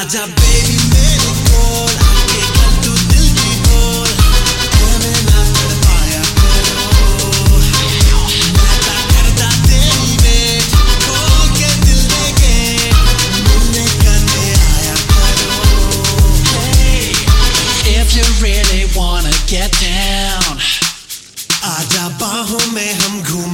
आजा बेबी मेरे कोल आके कर तू दिल की बोल हमें ना कर पाया करो मैं ता करदा तेरी वेट खोल के दिल दे गेट मिलने करने आया करो hey if you really wanna get down आजा बाहों में हम घूम